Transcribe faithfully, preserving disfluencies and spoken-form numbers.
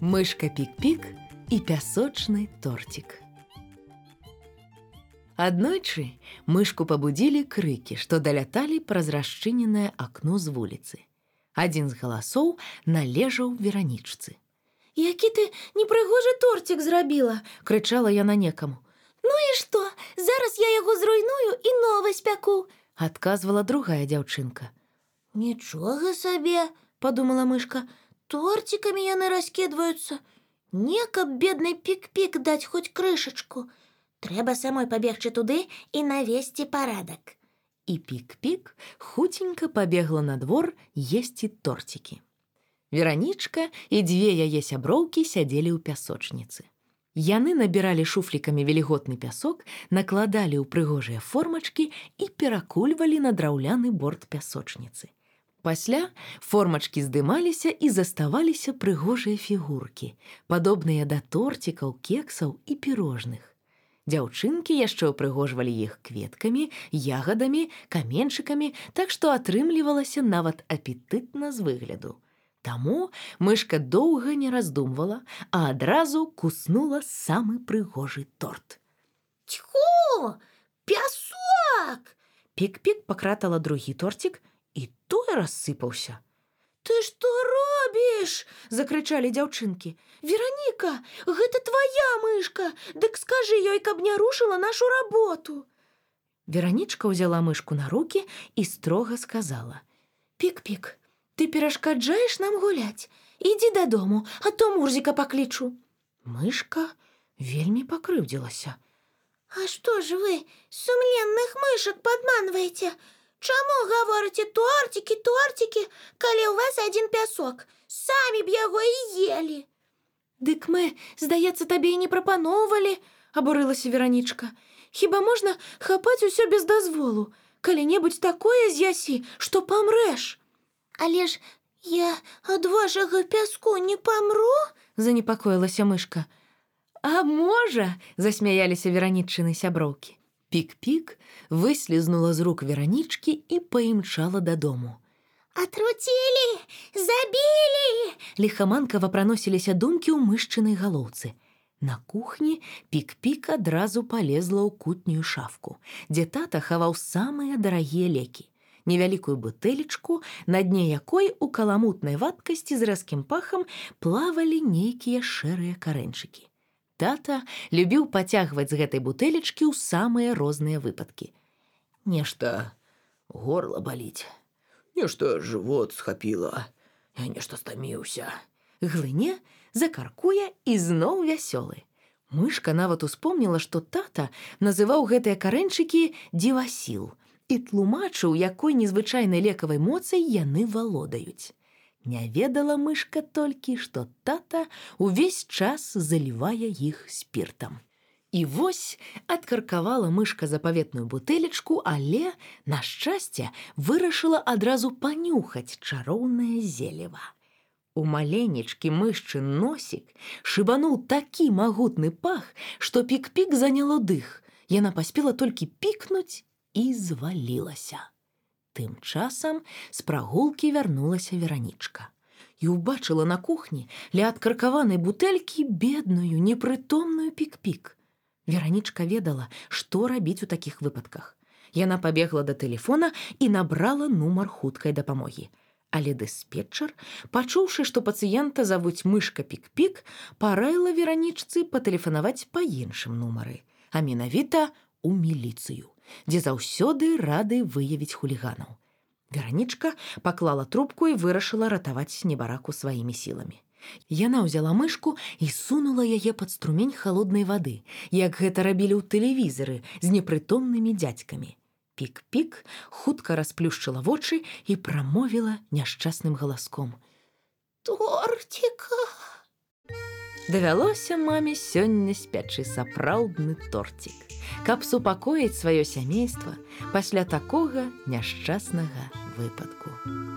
Мышка Пік-Пік і пясочны тортик. Аднойчы мышку пабудзілі крыкі, што даляталі праз расчыненае акно з вуліцы. Адзін з галасоў належаў Веранічцы. «Які ты непрыгожы тортик зрабіла!» – крычала яна некаму. «Ну і што? Зараз я яго зруйную і новы спяку!» – адказвала другая дзяўчынка. «Нічога сабе!» – подумала мышка. «Тортиками яны раскидваюцца. Не каб бедный Пік-Пік даць хоць крышачку. Трэба самой пабегчы туды і навесці парадак». І Пік-Пік хуценька пабегла на двор есці тортики. Веранічка і дзве яе сяброўкі сядзелі ў пясочніцы. Яны набіралі шуфлікамі вільготны пясок, накладалі ў прыгожыя формачкі і перакульвалі на драўляны борт пясочніцы. Пасля формачкі здымаліся і заставаліся прыгожыя фігуркі, падобныя да тортикаў, кексаў і пірожных. Дзяўчынкі яшчэ ўпрыгожвалі іх кветкамі, ягадамі, каменьчыкамі, так што атрымлівалася нават апетытна з выгляду. Таму мышка доўга не раздумвала, а адразу куснула самы прыгожы торт. «Тьху! Пясок!» Пік-Пік пакратала другі тортик, і той рассыпаўся. «Ты што робіш?» – закрычалі дзяўчынкі. «Вераніка, гэта твая мышка! Дык скажы ёй, каб не рушыла нашу работу!» Веранічка ўзяла мышку на рукі і строга сказала. «Пік-Пік, ты перашкаджаеш нам гуляць. Ідзі дадому, а то Мурзіка паклічу». Мышка вельмі пакрыўдзілася. «А што ж вы, сумленных мышак, падманваеце? Чаму гаворыце тортики, тортики, калі ў вас адзін пясок? Самі б яго і елі». «Дык мы, здаецца, табе і не прапаноўвалі», – абурылася Веранічка. «Хіба можна хапаць усё без дазволу? Калі-небудзь такое з'ясі, што памрэш». «Але ж я ад вашага пяску не памру?» – занепакоілася мышка. «А можа», – засмяяліся Вераніччыны сяброўкі. Пік-Пік выслізнула з рук Веранічкі і паімчала дадому. «Атруцілі! Забілі!» Ліхаманкава праносіліся думкі ў мышчынай галоўцы. На кухні Пік-Пік адразу палезла ў кутнюю шафку, дзе тата хаваў самыя дарагія лекі. Невялікую бутэлечку, на дне якой у каламутнай вадкасці з рэзкім пахам плавалі нейкія шэрыя карэньчыкі. Тата любіў пацягваць з гэтай бутэлечкі ў самыя розныя выпадкі. «Нешта горла баліць, нешта жывот схапіла, я нешта стаміўся». Глыне, закаркуе і зноў вясёлы. Мышка нават успомніла, што тата называў гэтыя карэньчыкі дзівасіл і тлумачыў, якой незвычайнай лекавай моцай яны валодаюць. Не ведала мышка толькі, што тата увесь час залівае іх спіртам. І вось адкаркавала мышка запаветную бутэлечку, але, на шчасце, вырашыла адразу панюхаць чароўнае зелева. У маленечкі мышчын носік шыбануў такі магутны пах, што Пік-Пік заняло дых. Яна паспела толькі пікнуць і звалілася. Тым часам з прагулкі вярнулася Веранічка і ўбачыла на кухні ля адкаркаванай бутэлькі бедную, непрытомную Пік-Пік. Веранічка ведала, што рабіць у такіх выпадках. Яна пабегла да тэлефона і набрала нумар хуткай дапамогі. Але дыспетчар, пачуўшы, што пацыента завуць мышка Пік-Пік, параіла Веранічцы патэлефанаваць па іншым нумары, а менавіта у міліцыю, дзе заўсёды рады выявіць хуліганаў. Веранічка паклала трубку і вырашыла ратаваць небараку сваімі сіламі. Яна ўзяла мышку і сунула яе пад струмень халоднай вады, як гэта рабілі ў тэлевізары з непрытомнымі дзядзькамі. Пік-Пік хутка расплюшчыла вочы і прамовіла няшчасным галаском. «Тортика!» Давялося маме сёння спячы сапраўдны тортик, каб супакоіць сваё сямейства пасля такога няшчаснага выпадку.